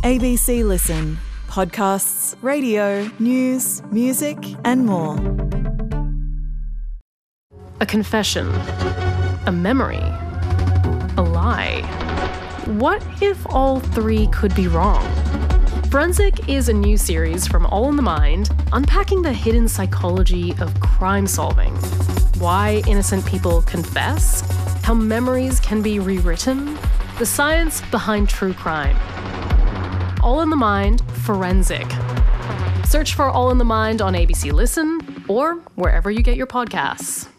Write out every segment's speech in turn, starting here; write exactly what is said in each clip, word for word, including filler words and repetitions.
A B C Listen. Podcasts, radio, news, music and more. A confession. A memory. A lie. What if all three could be wrong? Forensic is a new series from All in the Mind, unpacking the hidden psychology of crime solving. Why innocent people confess, how memories can be rewritten, the science behind true crime. All in the Mind, Forensic. Search for All in the Mind on A B C Listen or wherever you get your podcasts.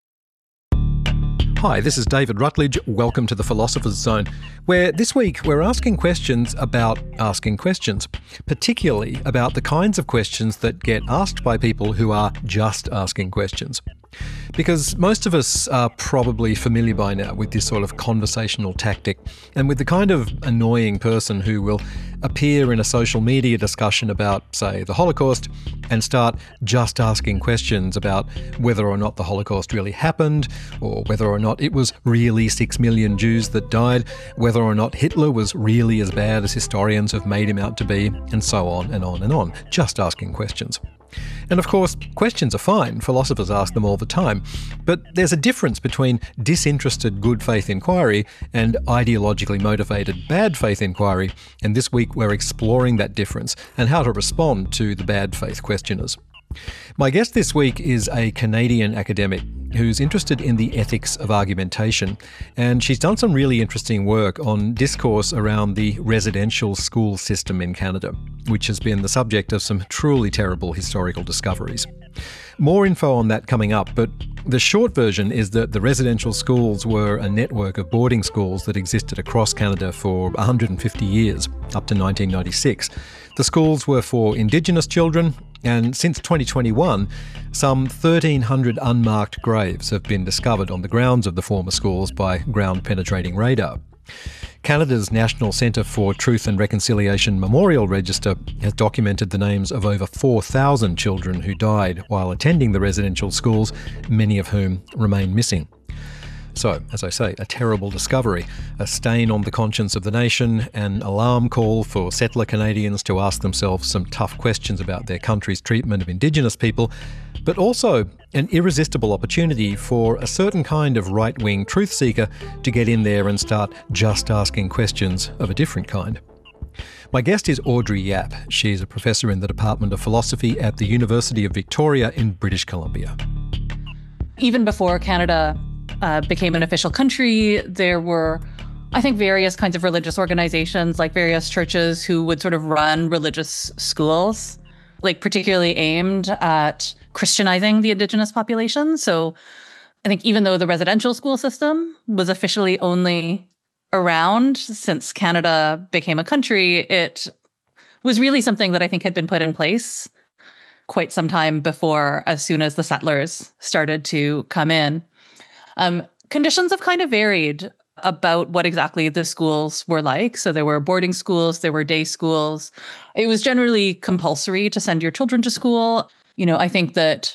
Hi, this is David Rutledge. Welcome to the Philosopher's Zone, where this week we're asking questions about asking questions, particularly about the kinds of questions that get asked by people who are just asking questions. Because most of us are probably familiar by now with this sort of conversational tactic and with the kind of annoying person who will appear in a social media discussion about, say, the Holocaust and start just asking questions about whether or not the Holocaust really happened, or whether or not it was really six million Jews that died, whether or not Hitler was really as bad as historians have made him out to be, and so on and on and on. Just asking questions. And of course, questions are fine. Philosophers ask them all the time. But there's a difference between disinterested good faith inquiry and ideologically motivated bad faith inquiry. And this week we're exploring that difference and how to respond to the bad faith questioners. My guest this week is a Canadian academic who's interested in the ethics of argumentation, and she's done some really interesting work on discourse around the residential school system in Canada, which has been the subject of some truly terrible historical discoveries. More info on that coming up, but the short version is that the residential schools were a network of boarding schools that existed across Canada for one hundred fifty years, up to nineteen ninety-six. The schools were for Indigenous children, and since twenty twenty-one, some thirteen hundred unmarked graves have been discovered on the grounds of the former schools by ground-penetrating radar. Canada's National Centre for Truth and Reconciliation Memorial Register has documented the names of over four thousand children who died while attending the residential schools, many of whom remain missing. So, as I say, a terrible discovery, a stain on the conscience of the nation, an alarm call for settler Canadians to ask themselves some tough questions about their country's treatment of Indigenous people, but also an irresistible opportunity for a certain kind of right-wing truth seeker to get in there and start just asking questions of a different kind. My guest is Audrey Yap. She's a professor in the Department of Philosophy at the University of Victoria in British Columbia. Even before Canada Uh, became an official country, there were, I think, various kinds of religious organizations, like various churches who would sort of run religious schools, like particularly aimed at Christianizing the Indigenous population. So I think even though the residential school system was officially only around since Canada became a country, it was really something that I think had been put in place quite some time before, as soon as the settlers started to come in. Um, conditions have kind of varied about what exactly the schools were like. So there were boarding schools, there were day schools. It was generally compulsory to send your children to school. You know, I think that,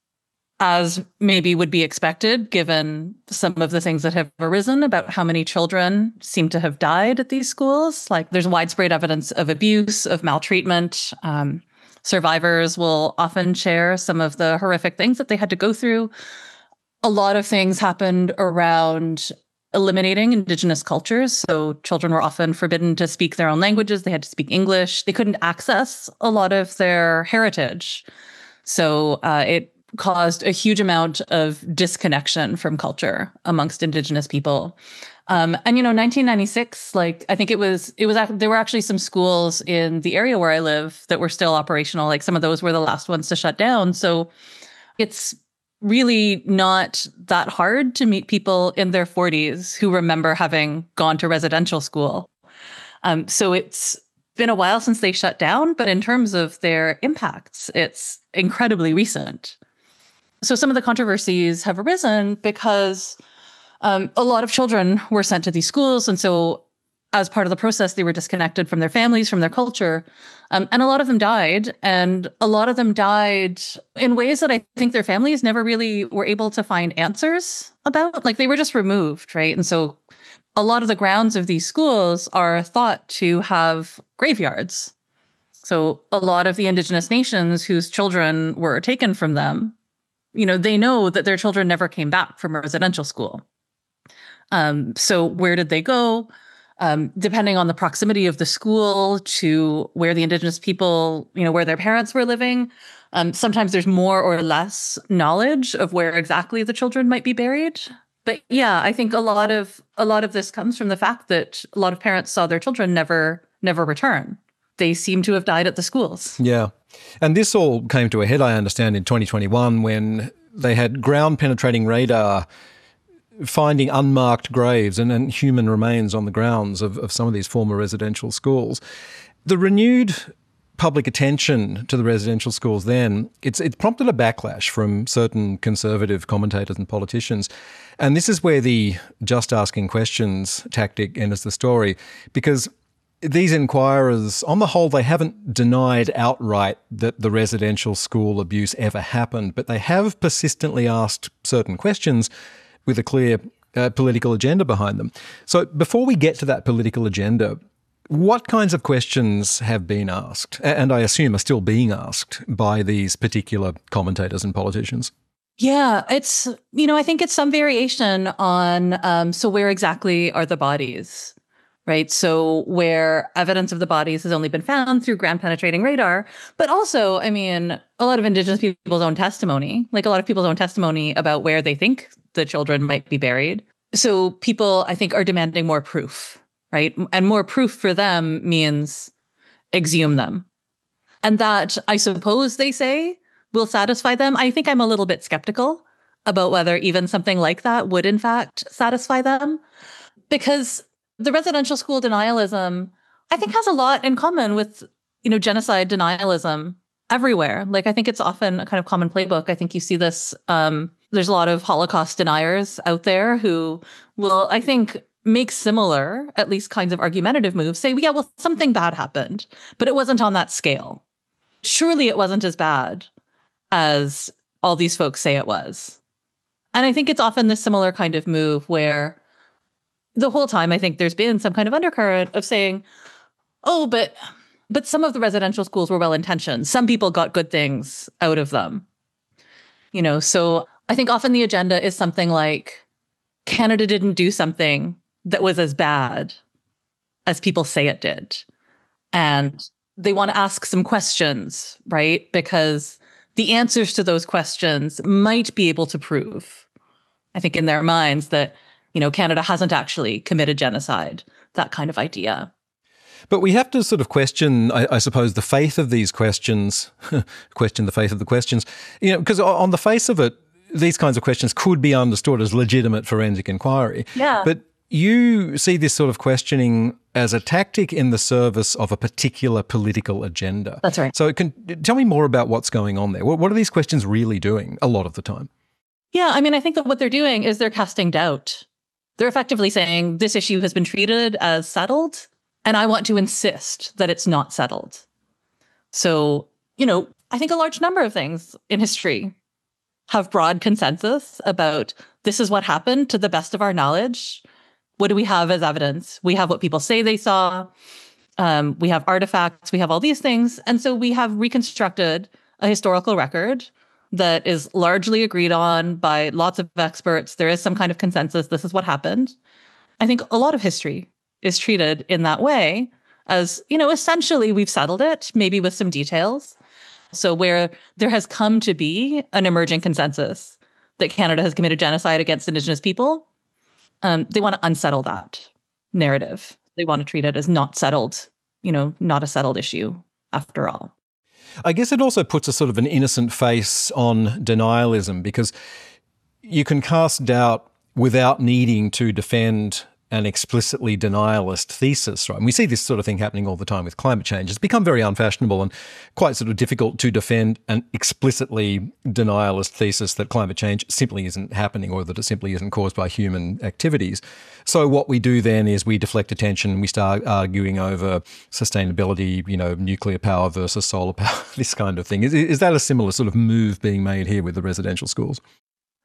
as maybe would be expected, given some of the things that have arisen about how many children seem to have died at these schools, like there's widespread evidence of abuse, of maltreatment. Um, survivors will often share some of the horrific things that they had to go through. A lot of things happened around eliminating Indigenous cultures. So children were often forbidden to speak their own languages. They had to speak English. They couldn't access a lot of their heritage. So uh, it caused a huge amount of disconnection from culture amongst Indigenous people. Um, and, you know, nineteen ninety-six, like, I think it was, it was, there were actually some schools in the area where I live that were still operational. Like, some of those were the last ones to shut down. So it's really not that hard to meet people in their forties who remember having gone to residential school. Um, so it's been a while since they shut down, but in terms of their impacts, it's incredibly recent. So some of the controversies have arisen because um, a lot of children were sent to these schools. And so as part of the process, they were disconnected from their families, from their culture. Um, and a lot of them died. And a lot of them died in ways that I think their families never really were able to find answers about. Like, they were just removed, right? And so a lot of the grounds of these schools are thought to have graveyards. So a lot of the Indigenous nations whose children were taken from them, you know, they know that their children never came back from a residential school. Um, so where did they go? Um, depending on the proximity of the school to where the Indigenous people, you know, where their parents were living, um, sometimes there's more or less knowledge of where exactly the children might be buried. But yeah, I think a lot of a lot of this comes from the fact that a lot of parents saw their children never never return. They seem to have died at the schools. Yeah. And this all came to a head, I understand, in twenty twenty-one when they had ground-penetrating radar finding unmarked graves and, and human remains on the grounds of, of some of these former residential schools. The renewed public attention to the residential schools then, it's it prompted a backlash from certain conservative commentators and politicians. And this is where the just asking questions tactic enters the story, because these inquirers, on the whole, they haven't denied outright that the residential school abuse ever happened, but they have persistently asked certain questions with a clear uh, political agenda behind them. So before we get to that political agenda, what kinds of questions have been asked, and I assume are still being asked by these particular commentators and politicians? Yeah, it's, you know, I think it's some variation on, um, so where exactly are the bodies? Right. So where evidence of the bodies has only been found through ground penetrating radar, but also, I mean, a lot of Indigenous people's own testimony, like a lot of people's own testimony about where they think the children might be buried. So people, I think, are demanding more proof, right? And more proof for them means exhume them. And that, I suppose they say, will satisfy them. I think I'm a little bit skeptical about whether even something like that would in fact satisfy them, because the residential school denialism, I think, has a lot in common with, you know, genocide denialism everywhere. Like, I think it's often a kind of common playbook. I think you see this. Um, there's a lot of Holocaust deniers out there who will, I think, make similar, at least kinds of argumentative moves, say, yeah, well, something bad happened, but it wasn't on that scale. Surely it wasn't as bad as all these folks say it was. And I think it's often this similar kind of move where the whole time, I think there's been some kind of undercurrent of saying, oh, but but some of the residential schools were well-intentioned. Some people got good things out of them. You know, so I think often the agenda is something like, Canada didn't do something that was as bad as people say it did. And they want to ask some questions, right? Because the answers to those questions might be able to prove, I think, in their minds that, you know, Canada hasn't actually committed genocide, that kind of idea. But we have to sort of question, I, I suppose, the faith of these questions, question the faith of the questions, you know, because on the face of it, these kinds of questions could be understood as legitimate forensic inquiry. Yeah. But you see this sort of questioning as a tactic in the service of a particular political agenda. That's right. So can, tell me more about what's going on there. What, what are these questions really doing a lot of the time? Yeah, I mean, I think that what they're doing is they're casting doubt. They're effectively saying this issue has been treated as settled, and I want to insist that it's not settled. So, you know, I think a large number of things in history have broad consensus about this is what happened to the best of our knowledge. What do we have as evidence? We have what people say they saw. Um, we have artifacts. We have all these things. And so we have reconstructed a historical record that is largely agreed on by lots of experts. There is some kind of consensus. This is what happened. I think a lot of history is treated in that way as, you know, essentially we've settled it, maybe with some details. So where there has come to be an emerging consensus that Canada has committed genocide against Indigenous people, um, they want to unsettle that narrative. They want to treat it as not settled, you know, not a settled issue after all. I guess it also puts a sort of an innocent face on denialism, because you can cast doubt without needing to defend an explicitly denialist thesis, right? And we see this sort of thing happening all the time with climate change. It's become very unfashionable and quite sort of difficult to defend an explicitly denialist thesis that climate change simply isn't happening, or that it simply isn't caused by human activities. So what we do then is we deflect attention and we start arguing over sustainability, you know, nuclear power versus solar power, this kind of thing. Is, is that a similar sort of move being made here with the residential schools?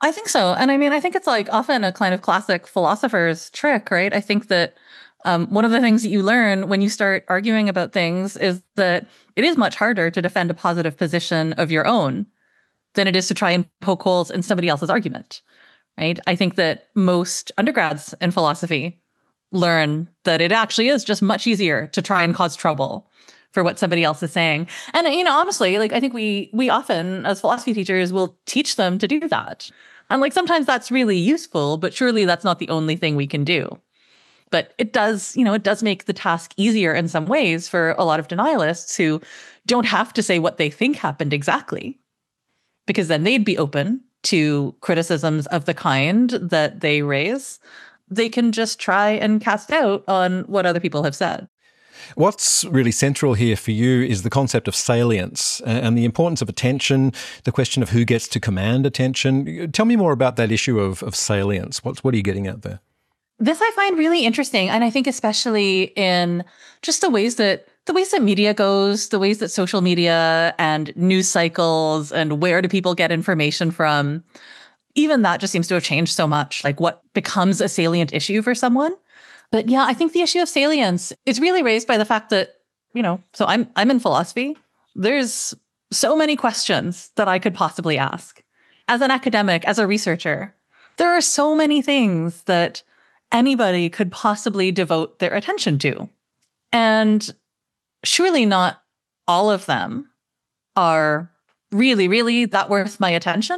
I think so. And I mean, I think it's like often a kind of classic philosopher's trick, right? I think that um, one of the things that you learn when you start arguing about things is that it is much harder to defend a positive position of your own than it is to try and poke holes in somebody else's argument, right? I think that most undergrads in philosophy learn that it actually is just much easier to try and cause trouble for what somebody else is saying. And, you know, honestly, like, I think we we often, as philosophy teachers, will teach them to do that. And like, sometimes that's really useful, but surely that's not the only thing we can do. But it does, you know, it does make the task easier in some ways for a lot of denialists who don't have to say what they think happened exactly, because then they'd be open to criticisms of the kind that they raise. They can just try and cast doubt on what other people have said. What's really central here for you is the concept of salience and the importance of attention, the question of who gets to command attention. Tell me more about that issue of, of salience. What's, what are you getting at there? This I find really interesting. And I think especially in just the ways that the ways that media goes, the ways that social media and news cycles and where do people get information from, even that just seems to have changed so much, like what becomes a salient issue for someone. But yeah, I think the issue of salience is really raised by the fact that, you know, so I'm I'm in philosophy. There's so many questions that I could possibly ask. As an academic, as a researcher, there are so many things that anybody could possibly devote their attention to. And surely not all of them are really, really that worth my attention.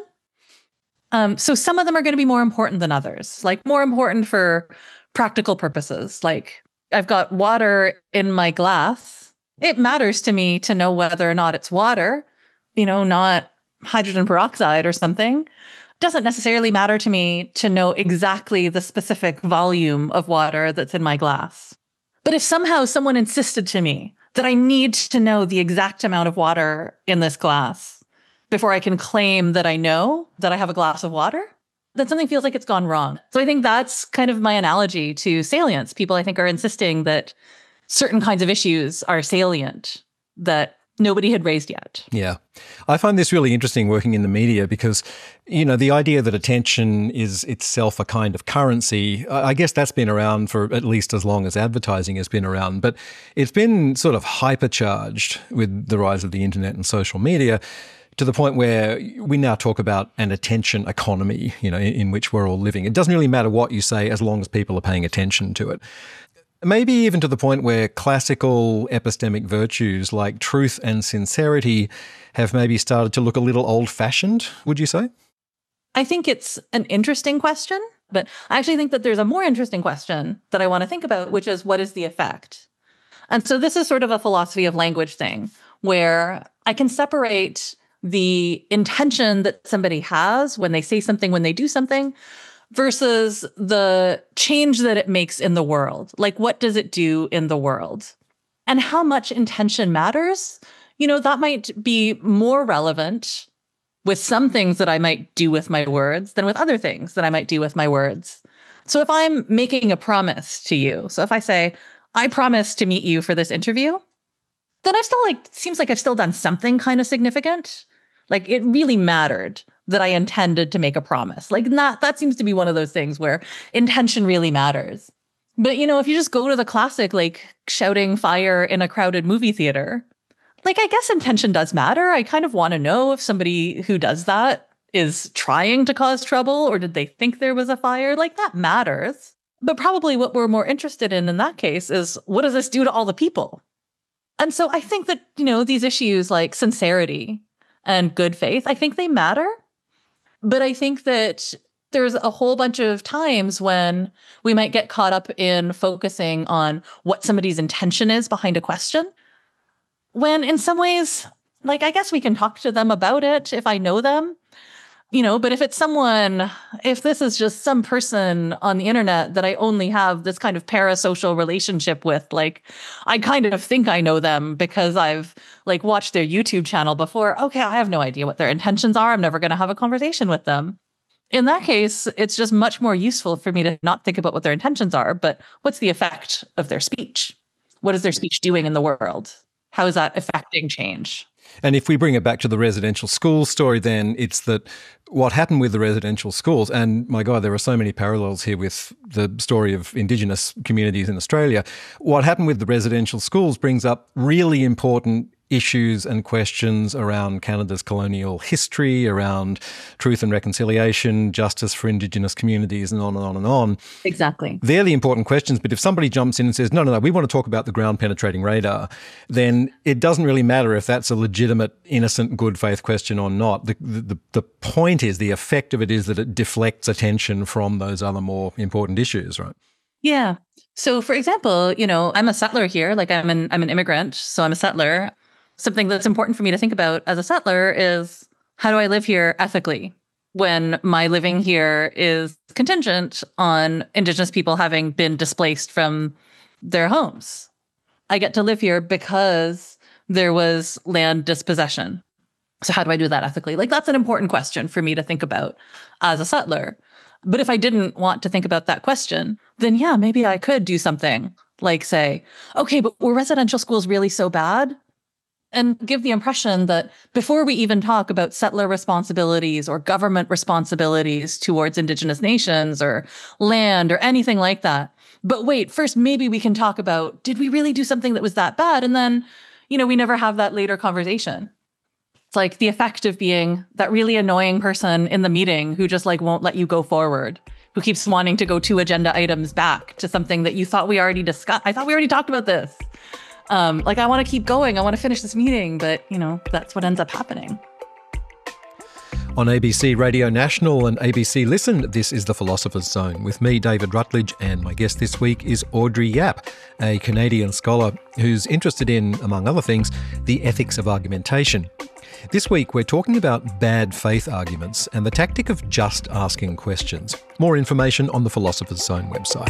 Um, so some of them are going to be more important than others, like more important for practical purposes. Like, I've got water in my glass. It matters to me to know whether or not it's water, you know, not hydrogen peroxide or something. It doesn't necessarily matter to me to know exactly the specific volume of water that's in my glass. But if somehow someone insisted to me that I need to know the exact amount of water in this glass before I can claim that I know that I have a glass of water, then something feels like it's gone wrong. So I think that's kind of my analogy to salience. People, I think, are insisting that certain kinds of issues are salient that nobody had raised yet. Yeah. I find this really interesting working in the media because, you know, the idea that attention is itself a kind of currency, I guess that's been around for at least as long as advertising has been around, but it's been sort of hypercharged with the rise of the internet and social media, to the point where we now talk about an attention economy, you know, in, in which we're all living. It doesn't really matter what you say as long as people are paying attention to it. Maybe even to the point where classical epistemic virtues like truth and sincerity have maybe started to look a little old-fashioned, would you say? I think it's an interesting question, but I actually think that there's a more interesting question that I want to think about, which is, what is the effect? And so this is sort of a philosophy of language thing, where I can separate the intention that somebody has when they say something, when they do something, versus the change that it makes in the world. Like, what does it do in the world? And how much intention matters? You know, that might be more relevant with some things that I might do with my words than with other things that I might do with my words. So if I'm making a promise to you, so if I say, I promise to meet you for this interview, then I've still like, seems like I've still done something kind of significant. Like, it really mattered that I intended to make a promise. Like, not, that seems to be one of those things where intention really matters. But, you know, if you just go to the classic, like shouting fire in a crowded movie theater, like, I guess intention does matter. I kind of want to know if somebody who does that is trying to cause trouble, or did they think there was a fire? Like, that matters. But probably what we're more interested in in that case is, what does this do to all the people? And so I think that, you know, these issues like sincerity and good faith, I think they matter. But I think that there's a whole bunch of times when we might get caught up in focusing on what somebody's intention is behind a question, when in some ways, like, I guess we can talk to them about it if I know them, you know, but if it's someone, if this is just some person on the internet that I only have this kind of parasocial relationship with, like, I kind of think I know them because I've like watched their YouTube channel before. Okay, I have no idea what their intentions are. I'm never going to have a conversation with them. In that case, it's just much more useful for me to not think about what their intentions are, but what's the effect of their speech? What is their speech doing in the world? How is that affecting change? And if we bring it back to the residential school story, then it's that what happened with the residential schools, and my God, there are so many parallels here with the story of Indigenous communities in Australia. What happened with the residential schools brings up really important issues and questions around Canada's colonial history, around truth and reconciliation, justice for Indigenous communities, and on and on and on. Exactly. They're the important questions. But if somebody jumps in and says, no, no, no, we want to talk about the ground penetrating radar, then it doesn't really matter if that's a legitimate, innocent, good faith question or not. The, the, the point is, the effect of it is that it deflects attention from those other more important issues, right? Yeah. So for example, you know, I'm a settler here, like I'm an I'm an immigrant, so I'm a settler. Something that's important for me to think about as a settler is, how do I live here ethically when my living here is contingent on Indigenous people having been displaced from their homes? I get to live here because there was land dispossession. So how do I do that ethically? Like, that's an important question for me to think about as a settler. But if I didn't want to think about that question, then yeah, maybe I could do something like say, okay, but were residential schools really so bad? And give the impression that before we even talk about settler responsibilities or government responsibilities towards Indigenous nations or land or anything like that, but wait, first, maybe we can talk about, did we really do something that was that bad? And then, you know, we never have that later conversation. It's like the effect of being that really annoying person in the meeting who just like won't let you go forward, who keeps wanting to go two agenda items back to something that you thought we already discussed. I thought we already talked about this. Um, like, I want to keep going. I want to finish this meeting. But, you know, that's what ends up happening. On A B C Radio National and A B C Listen, this is The Philosopher's Zone with me, David Rutledge, and my guest this week is Audrey Yap, a Canadian scholar who's interested in, among other things, the ethics of argumentation. This week, we're talking about bad faith arguments and the tactic of just asking questions. More information on the Philosopher's Zone website.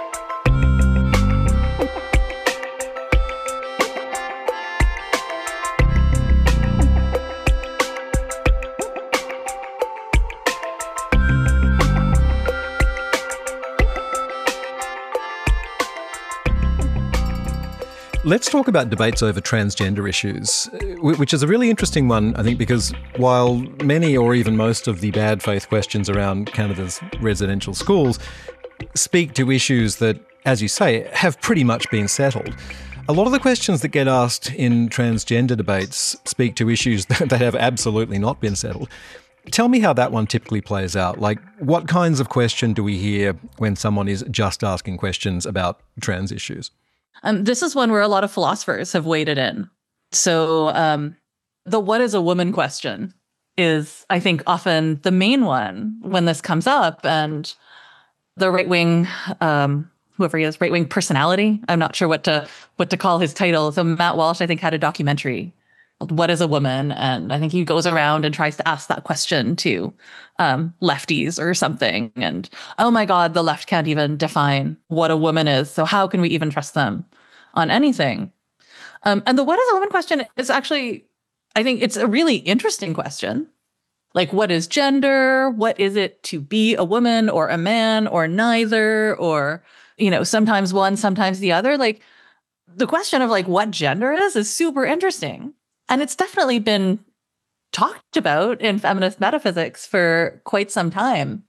Let's talk about debates over transgender issues, which is a really interesting one, I think, because while many or even most of the bad faith questions around Canada's residential schools speak to issues that, as you say, have pretty much been settled, a lot of the questions that get asked in transgender debates speak to issues that have absolutely not been settled. Tell me how that one typically plays out. Like, what kinds of question do we hear when someone is just asking questions about trans issues? Um, this is one where a lot of philosophers have waded in. So um, the what is a woman question is, I think, often the main one when this comes up. And the right-wing, um, whoever he is, right-wing personality, I'm not sure what to what to call his title. So Matt Walsh, I think, had a documentary called What is a Woman? And I think he goes around and tries to ask that question to um, lefties or something. And, oh my God, the left can't even define what a woman is. So how can we even trust them on anything? Um, and the what is a woman question is actually, I think it's a really interesting question. Like, what is gender? What is it to be a woman or a man or neither? Or, you know, sometimes one, sometimes the other. Like, the question of like what gender is is super interesting. And it's definitely been talked about in feminist metaphysics for quite some time.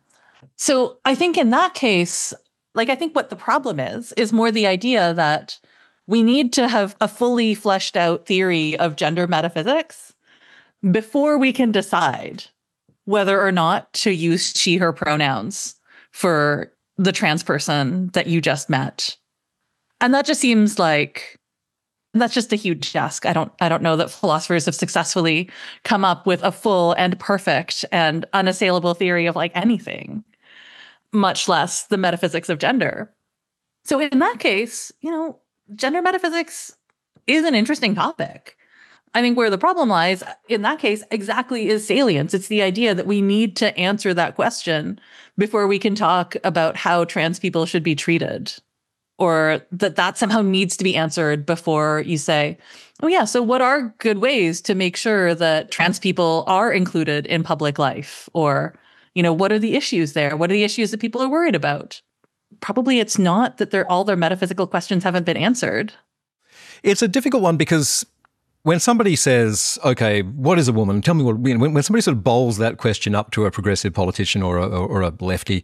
So I think in that case, like, I think what the problem is, is more the idea that we need to have a fully fleshed out theory of gender metaphysics before we can decide whether or not to use she, her pronouns for the trans person that you just met. And that just seems like that's just a huge ask. I don't I don't know that philosophers have successfully come up with a full and perfect and unassailable theory of like anything, much less the metaphysics of gender. So in that case, you know, gender metaphysics is an interesting topic. I think where the problem lies in that case exactly is salience. It's the idea that we need to answer that question before we can talk about how trans people should be treated. Or that that somehow needs to be answered before you say, oh yeah, so what are good ways to make sure that trans people are included in public life? Or, you know, what are the issues there? What are the issues that people are worried about? Probably it's not that they're all their metaphysical questions haven't been answered. It's a difficult one because when somebody says, okay, what is a woman? Tell me what, when, when somebody sort of bowls that question up to a progressive politician or a, or a lefty,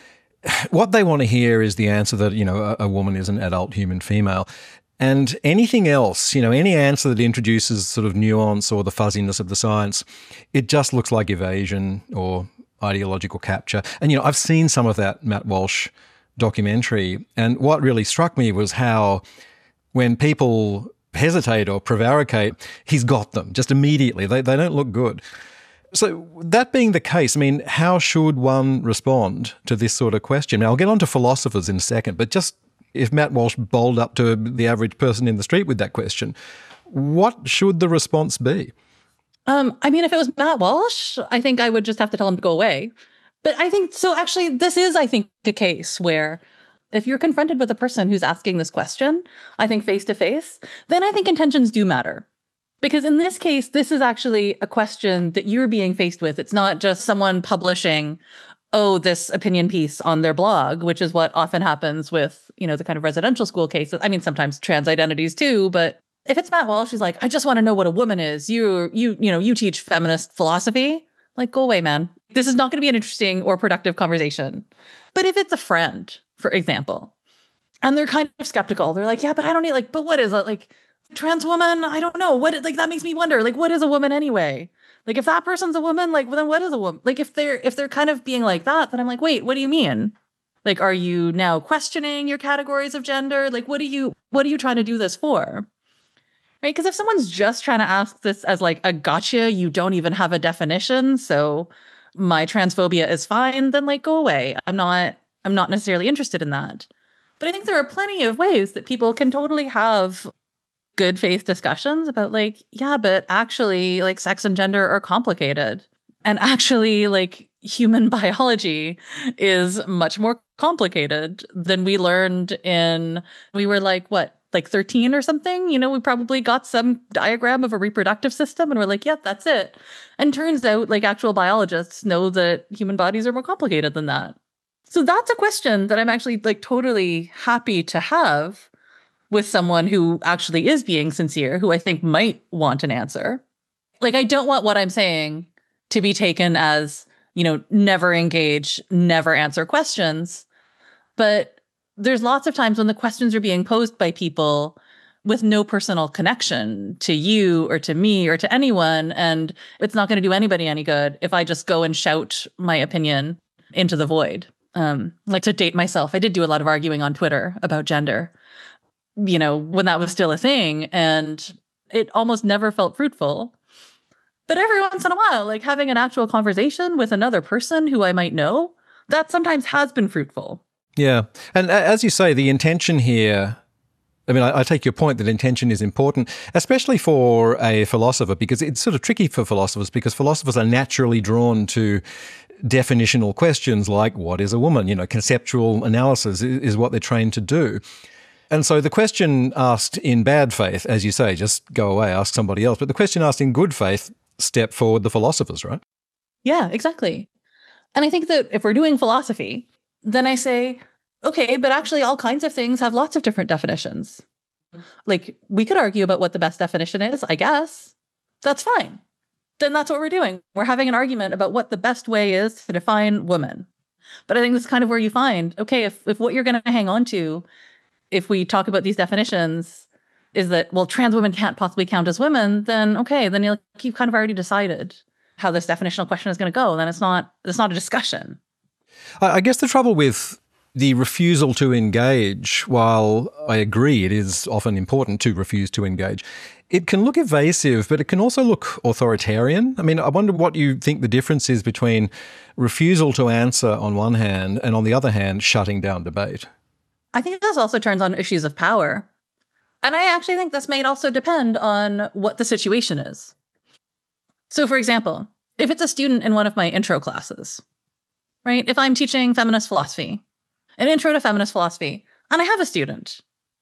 what they want to hear is the answer that, you know, a, a woman is an adult human female. And anything else, you know, any answer that introduces sort of nuance or the fuzziness of the science, it just looks like evasion or ideological capture. And, you know, I've seen some of that Matt Walsh documentary. And what really struck me was how when people hesitate or prevaricate, he's got them just immediately. They, they don't look good. So that being the case, I mean, how should one respond to this sort of question? Now, I'll get on to philosophers in a second, but just if Matt Walsh bowled up to the average person in the street with that question, what should the response be? Um, I mean, if it was Matt Walsh, I think I would just have to tell him to go away. But I think, so actually, this is, I think, a case where if you're confronted with a person who's asking this question, I think face to face, then I think intentions do matter. Because in this case, this is actually a question that you're being faced with. It's not just someone publishing, oh, this opinion piece on their blog, which is what often happens with, you know, the kind of residential school cases. I mean, sometimes trans identities too, but if it's Matt Walsh, she's like, I just want to know what a woman is. You, you, you know, you teach feminist philosophy. Like, go away, man. This is not going to be an interesting or productive conversation. But if it's a friend, for example, and they're kind of skeptical, they're like, yeah, but I don't need like, but what is it? Like, trans woman? I don't know. What, like, that makes me wonder, like, what is a woman anyway? Like, if that person's a woman, like, well, then what is a woman? Like, if they're, if they're kind of being like that, then I'm like, wait, what do you mean? Like, are you now questioning your categories of gender? Like, what are you, what are you trying to do this for? Right? Because if someone's just trying to ask this as like a gotcha, you don't even have a definition, so my transphobia is fine, then like, go away. I'm not, I'm not necessarily interested in that. But I think there are plenty of ways that people can totally have good faith discussions about like, yeah, but actually like sex and gender are complicated. And actually like human biology is much more complicated than we learned in, we were like, what, like thirteen or something? You know, we probably got some diagram of a reproductive system and we're like, yep, that's it. And turns out like actual biologists know that human bodies are more complicated than that. So that's a question that I'm actually like totally happy to have with someone who actually is being sincere, who I think might want an answer. Like, I don't want what I'm saying to be taken as, you know, never engage, never answer questions. But there's lots of times when the questions are being posed by people with no personal connection to you or to me or to anyone. And it's not going to do anybody any good if I just go and shout my opinion into the void. Um, like, to date myself, I did do a lot of arguing on Twitter about gender, you know, when that was still a thing, and it almost never felt fruitful. But every once in a while, like having an actual conversation with another person who I might know, that sometimes has been fruitful. Yeah. And as you say, the intention here, I mean, I, I take your point that intention is important, especially for a philosopher, because it's sort of tricky for philosophers because philosophers are naturally drawn to definitional questions like, what is a woman? You know, conceptual analysis is, is what they're trained to do. And so the question asked in bad faith, as you say, just go away, ask somebody else. But the question asked in good faith, step forward the philosophers, right? Yeah, exactly. And I think that if we're doing philosophy, then I say, okay, but actually all kinds of things have lots of different definitions. Like, we could argue about what the best definition is, I guess. That's fine. Then that's what we're doing. We're having an argument about what the best way is to define woman. But I think this is kind of where you find, okay, if, if what you're going to hang on to, if we talk about these definitions, is that, well, trans women can't possibly count as women, then okay, then you'll, you've kind of already decided how this definitional question is going to go. Then it's not, it's not a discussion. I guess the trouble with the refusal to engage, while I agree it is often important to refuse to engage, it can look evasive, but it can also look authoritarian. I mean, I wonder what you think the difference is between refusal to answer on one hand and on the other hand, shutting down debate. I think this also turns on issues of power. And I actually think this may also depend on what the situation is. So for example, if it's a student in one of my intro classes, right? If I'm teaching feminist philosophy, an intro to feminist philosophy, and I have a student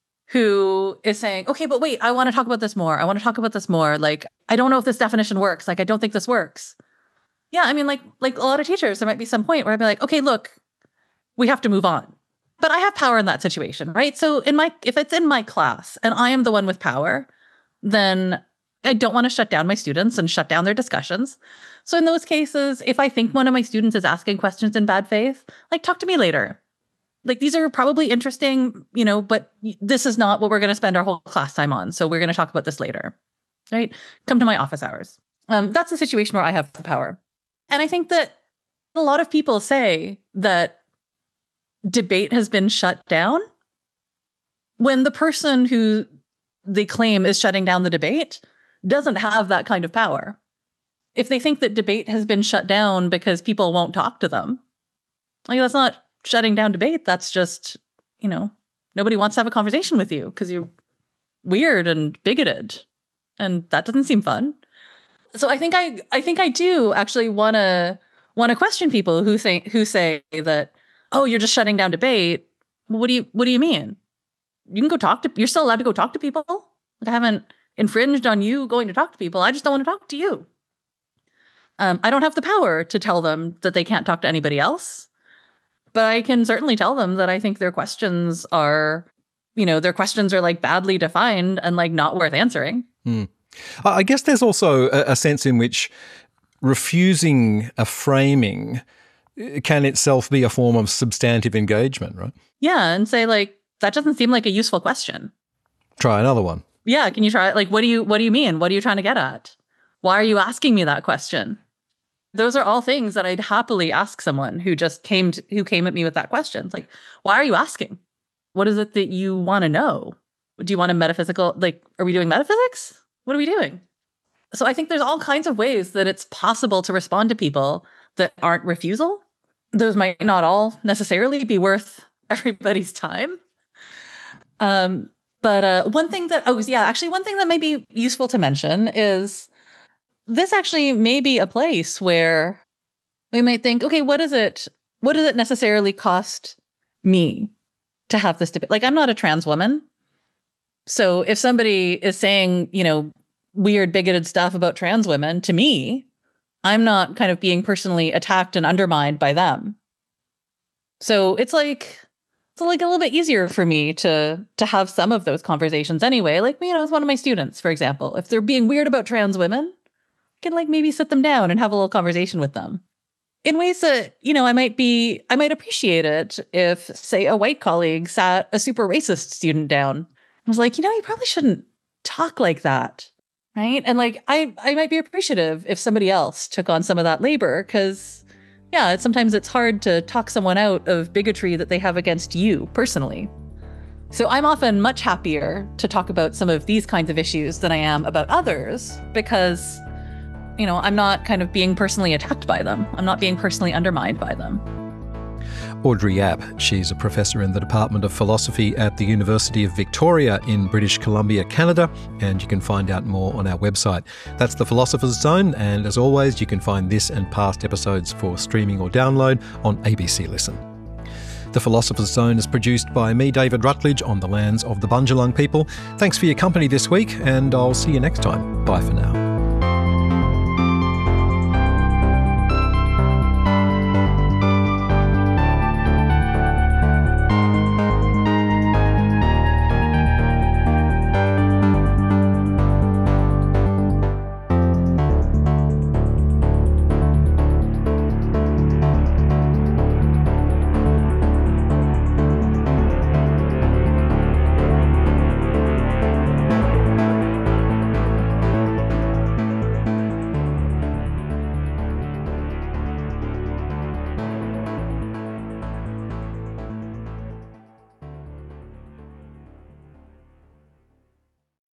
who is saying, okay, but wait, I want to talk about this more. I want to talk about this more. Like, I don't know if this definition works. Like, I don't think this works. Yeah, I mean, like, like a lot of teachers, there might be some point where I'd be like, okay, look, we have to move on. But I have power in that situation, right? So in my if it's in my class and I am the one with power, then I don't want to shut down my students and shut down their discussions. So in those cases, if I think one of my students is asking questions in bad faith, like, talk to me later. Like, these are probably interesting, you know, but this is not what we're going to spend our whole class time on. So we're going to talk about this later, right? Come to my office hours. Um, that's a situation where I have the power. And I think that a lot of people say that debate has been shut down when the person who they claim is shutting down the debate doesn't have that kind of power. If they think that debate has been shut down because people won't talk to them, like, that's not shutting down debate. That's just, you know, nobody wants to have a conversation with you because you're weird and bigoted, and that doesn't seem fun. So I think I I think I do actually want to want to question people who think who say that, oh, you're just shutting down debate. What do you what do you mean? You can go talk to, you're still allowed to go talk to people. Like, I haven't infringed on you going to talk to people. I just don't want to talk to you. Um, I don't have the power to tell them that they can't talk to anybody else, but I can certainly tell them that I think their questions are, you know, their questions are like badly defined and like not worth answering. Hmm. I guess there's also a, a sense in which refusing a framing can itself be a form of substantive engagement, right? Yeah, and say, like, that doesn't seem like a useful question. Try another one. Yeah, can you try it? Like, what do you what do you mean? What are you trying to get at? Why are you asking me that question? Those are all things that I'd happily ask someone who just came to, who came at me with that question. It's like, why are you asking? What is it that you want to know? Do you want a metaphysical, like, are we doing metaphysics? What are we doing? So I think there's all kinds of ways that it's possible to respond to people that aren't refusal. Those might not all necessarily be worth everybody's time. Um, but uh, one thing that, oh yeah, actually one thing that may be useful to mention is this actually may be a place where we might think, okay, what is it, what does it necessarily cost me to have this debate? Like, I'm not a trans woman. So if somebody is saying, you know, weird, bigoted stuff about trans women to me, I'm not kind of being personally attacked and undermined by them. So it's like, it's like a little bit easier for me to to have some of those conversations anyway. Like, you know, with one of my students, for example, if they're being weird about trans women, I can like maybe sit them down and have a little conversation with them in ways that, you know, I might be, I might appreciate it if, say, a white colleague sat a super racist student down and was like, you know, you probably shouldn't talk like that. Right. And like, I, I might be appreciative if somebody else took on some of that labor, because, yeah, it's, sometimes it's hard to talk someone out of bigotry that they have against you personally. So I'm often much happier to talk about some of these kinds of issues than I am about others, because, you know, I'm not kind of being personally attacked by them. I'm not being personally undermined by them. Audrey App. She's a professor in the Department of Philosophy at the University of Victoria in British Columbia, Canada, and you can find out more on our website. That's The Philosopher's Zone, and as always, you can find this and past episodes for streaming or download on A B C Listen. The Philosopher's Zone is produced by me, David Rutledge, on the lands of the Bundjalung people. Thanks for your company this week, and I'll see you next time. Bye for now.